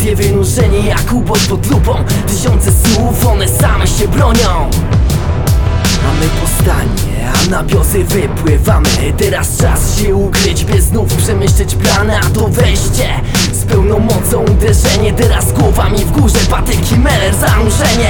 Emocje wynurzenie jak ubój pod lupą. Tysiące słów, one same się bronią. A my po stanie, a na biosy wypływamy. Teraz czas się ukryć, by znów przemyśleć plany. A to wejście z pełną mocą uderzenie. Teraz głowami w górze, patyki, meler, zanurzenie.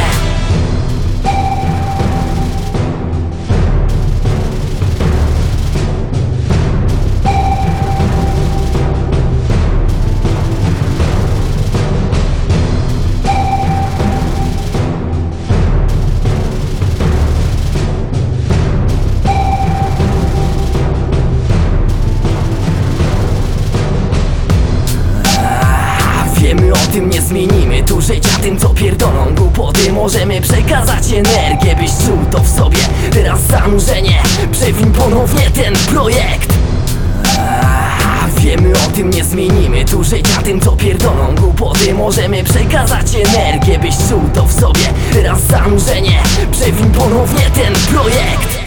Wiemy o tym, nie zmienimy tu życia tym, co pierdolą głupoty. Możemy przekazać energię, byś czuł to w sobie. Teraz zanurzenie, przewiń ponownie ten projekt. Wiemy o tym, nie zmienimy tu życia tym, co pierdolą głupoty. Możemy przekazać energię, byś czuł to w sobie. Teraz zanurzenie, przewiń ponownie ten projekt.